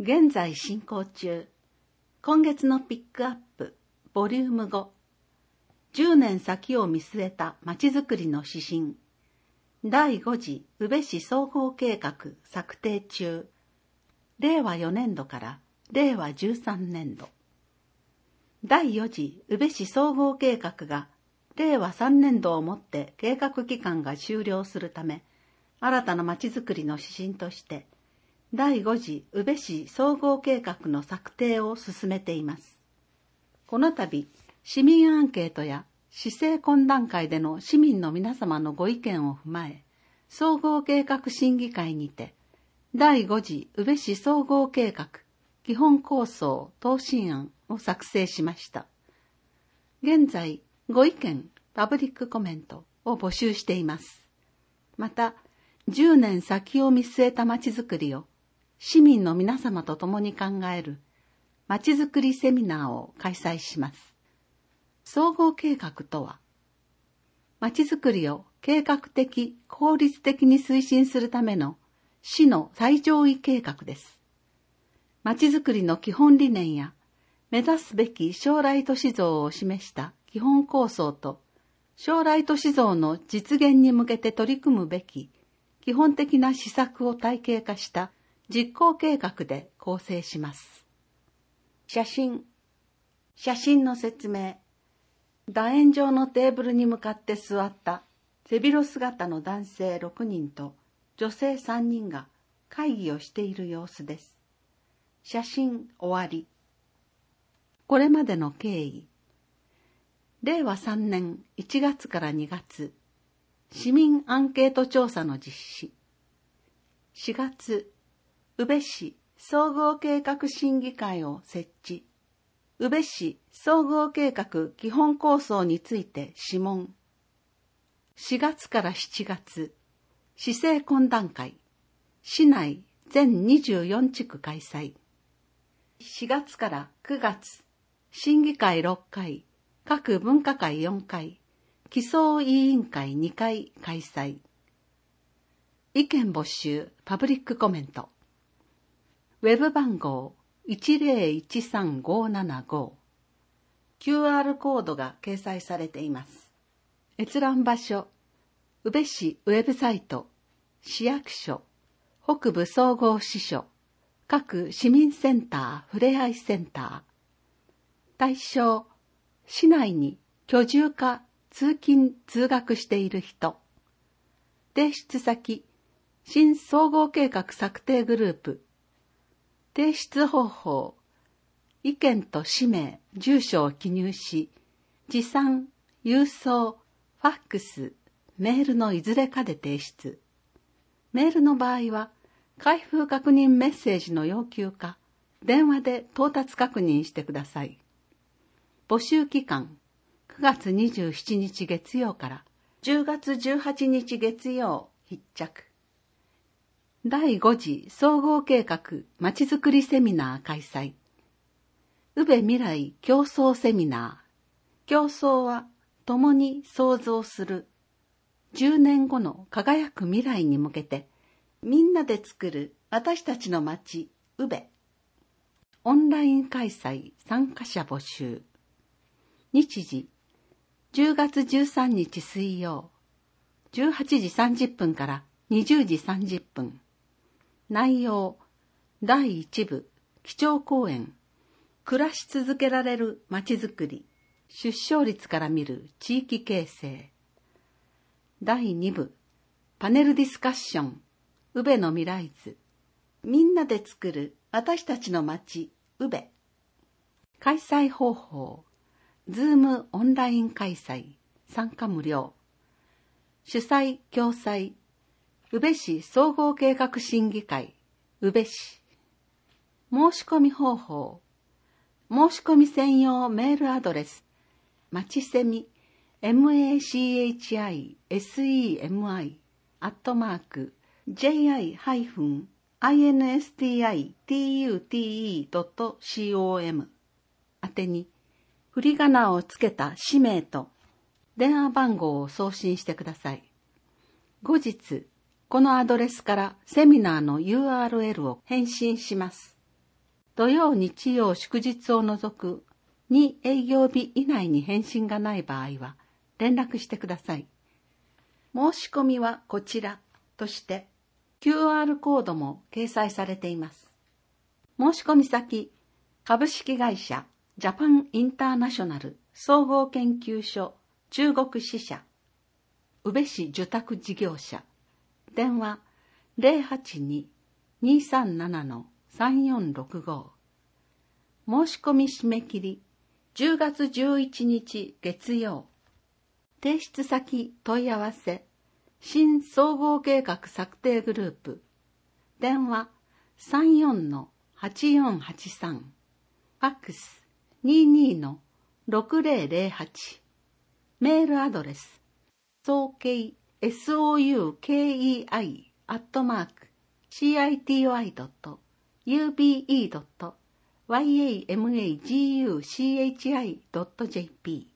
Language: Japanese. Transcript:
現在進行中、今月のピックアップ、ボリューム5、10年先を見据えたまちづくりの指針、第5次宇部市総合計画策定中、令和4年度から令和13年度。第4次宇部市総合計画が令和3年度をもって計画期間が終了するため、新たなまちづくりの指針として、第5次宇部市総合計画の策定を進めています。この度、市民アンケートや市政懇談会での市民の皆様のご意見を踏まえ、総合計画審議会にて、第5次宇部市総合計画基本構想答申案を作成しました。現在、ご意見、パブリックコメントを募集しています。また、10年先を見据えたまちづくりを市民の皆様と共に考えるまちづくりセミナーを開催します。総合計画とは、まちづくりを計画的、効率的に推進するための市の最上位計画です。まちづくりの基本理念や目指すべき将来都市像を示した基本構想と、将来都市像の実現に向けて取り組むべき基本的な施策を体系化した実行計画で構成します。写真の説明。楕円状のテーブルに向かって座った背広姿の男性6人と女性3人が会議をしている様子です。写真終わり。これまでの経緯。令和3年1月から2月、市民アンケート調査の実施。4月、宇部市総合計画審議会を設置。宇部市総合計画基本構想について諮問。4月から7月、市政懇談会、市内全24地区開催。4月から9月、審議会6回、各分科会4回、基層委員会2回開催。意見募集、パブリックコメント。ウェブ番号 1013575。QR コードが掲載されています。閲覧場所、宇部市ウェブサイト、市役所、北部総合支所、各市民センター、ふれあいセンター。対象、市内に居住か通勤・通学している人。提出先、新総合計画策定グループ。提出方法、意見と氏名、住所を記入し、持参、郵送、ファックス、メールのいずれかで提出。メールの場合は、開封確認メッセージの要求か、電話で到達確認してください。募集期間、9月27日月曜から10月18日月曜必着。第5次総合計画まちづくりセミナー開催。宇部未来競争セミナー。競争は共に創造する。10年後の輝く未来に向けて、みんなで作る私たちの街、宇部。オンライン開催参加者募集。日時、10月13日水曜、18時30分から20時30分。内容、第1部、基調講演、暮らし続けられるまちづくり、出生率から見る地域形成。第2部、パネルディスカッション、宇部の未来図、みんなで作る私たちの街、宇部。開催方法、ズームオンライン開催、参加無料。主催・共催、宇部市総合計画審議会、宇部市。申し込み方法、申し込み専用メールアドレス、まちセミ、machi-semi-ji-institute.com 宛てに、振り仮名をつけた氏名と電話番号を送信してください。後日、このアドレスからセミナーの URL を返信します。 土曜日曜祝日を除く2営業日以内に返信がない場合は連絡してください。申し込みはこちらとして QR コードも掲載されています。申し込み先、株式会社ジャパンインターナショナル総合研究所中国支社宇部市受託事業者、電話 082-237-3465。 申し込み締め切り10月11日月曜。提出先問い合わせ、新総合計画策定グループ、電話 34-8483、ファックス 22-6008、メールアドレス、soukei soukei@city.ube.yamaguchi.jp